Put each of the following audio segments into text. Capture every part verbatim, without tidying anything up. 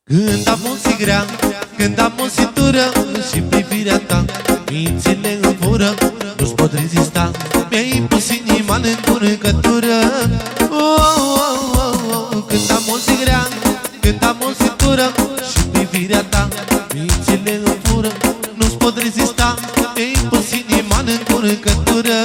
Când am o zi grea, când am o zi dură și privirea ta mințile îmi fură, nu-ți pot rezista. Mi-ai impus inima în încurcătură. oh, oh, oh, oh. Când am o zi grea, când am o zi dură și privirea ta mințile îmi fură, nu-ți pot rezista. Mi-ai impus inima în încurcătură.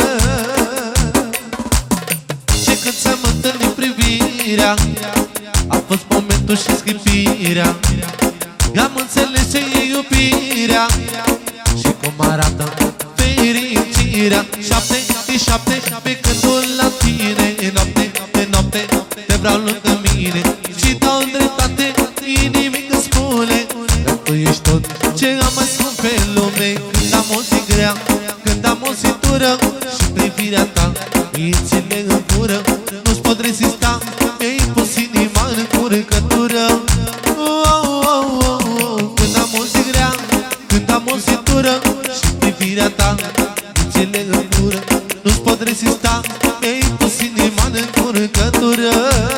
Și când să-mi întâlni privirea, a fost momentul și scripirea. Am înțeles ce e iubirea și cum arată fericirea. Șapte de șapte pe gândul la tine, noapte de noapte te vreau lângă mine și dau dreptate inimii când spune că tu ești tot ce am mai scump pe lume. Când am o zi grea, când am o zi dură și privirea ta mințile îmi fură, nu-ți pot rezista. Mi-ai impus inima în încurcătură. oh, oh, oh, oh. Când am o zi grea, când am o zi dură și privirea ta mințile îmi fură, nu-ți pot rezista. Mi-ai impus inima în încurcătură.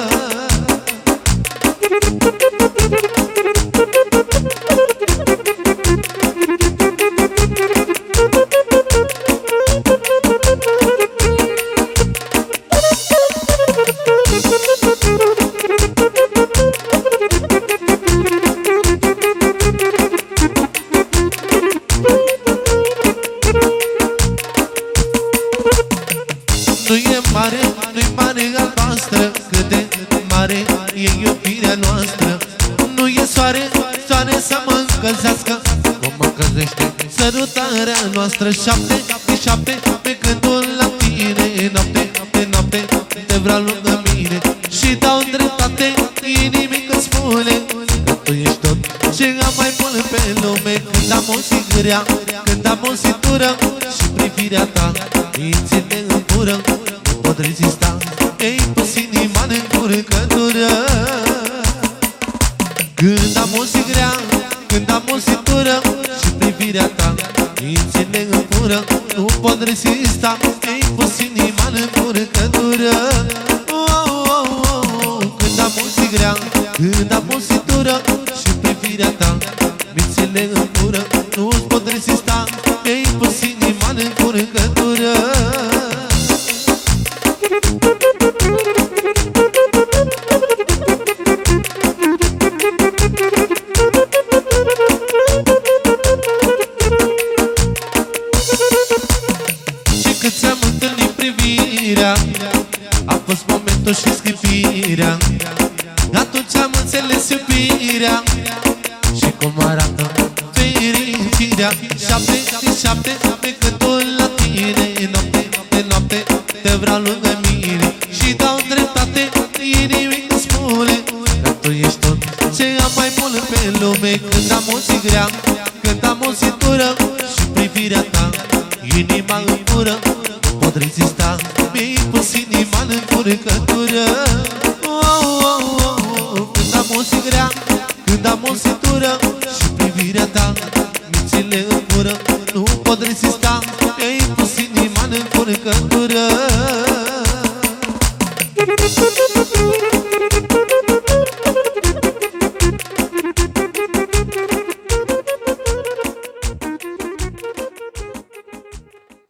Nu e mare, nu-i mare albastră, cât de mare e iubirea noastră. Nu e soare, soare să mă încălzească, cum mă încălzește sărutarea noastră. Șapte de șapte pe gândul la tine, noapte de noapte te vreau lângă mine și dau dreptate inimii când spune că tu ești tot ce am mai bun pe lume. Când am o zi grea, când am o zi dură și privirea ta mințile îmi fură, nu pot rezista. Mi-ai impus inima în încurcătură. Când am o zi grea, când am o zi dură și privirea ta mințile îmi fură, nu pot rezista. Mi-ai impus inima în încurcătură. oh, oh, oh, oh. Când am o zi grea, când am o zi dură și privirea ta mințile îmi fură, nu pot rezista. Mi-ai impus inima în încurcătură. Și cât ți-am întâlnit privirea, a fost momentul și scripirea. Atunci am înțeles iubirea și cum arată fericirea. Șapte de șapte pe gândul la tine, noapte de noapte te vreau lângă mine și dau dreptate inimii când spune că tu ești tot ce am mai bun pe lume. Când am o zi grea, când am o zi dură și privirea ta inima îmi fură, nu pot rezista. Mi-ai impus inima în încurcătură. oh, oh, oh, oh. Când am o zi grea, când am o zi dură și privirea ta mințile îmi fură, nu pot rezista. Mi-ai impus inima în încurcătură.